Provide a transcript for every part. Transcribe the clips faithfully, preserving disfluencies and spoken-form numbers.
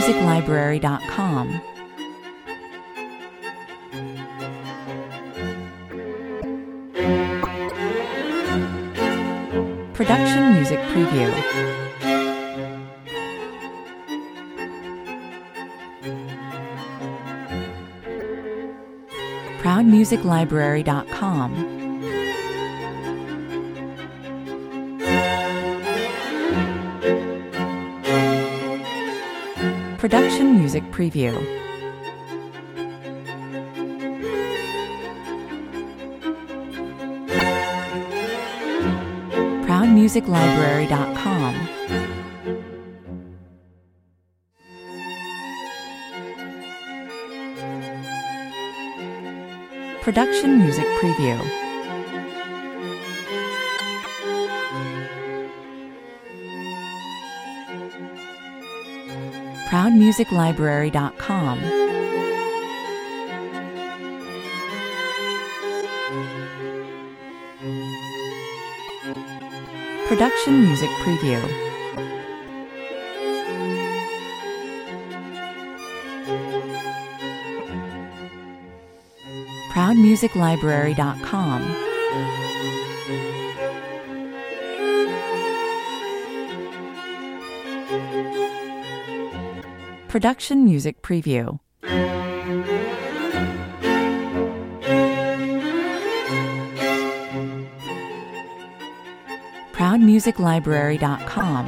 music library dot com. Production Music Preview. proud music library dot com. Production Music Preview. proud music library dot com. Production Music Preview. proud music library dot com. Production Music Preview. proud music library dot com. Production Music Preview. proud music library dot com.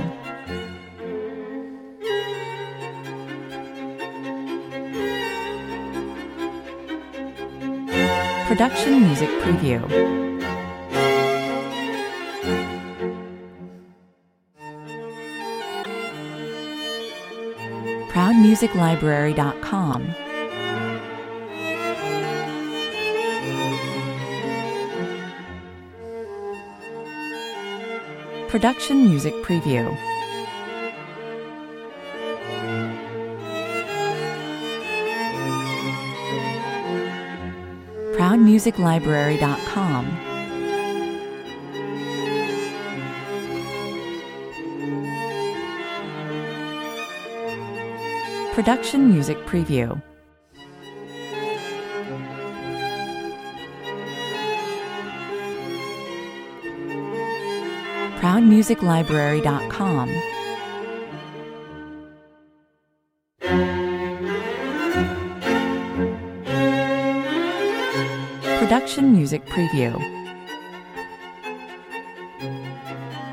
Production Music Preview. proud music library dot com. Production Music Preview. proud music library dot com. Production Music Preview. proud music library dot com. Production Music Preview.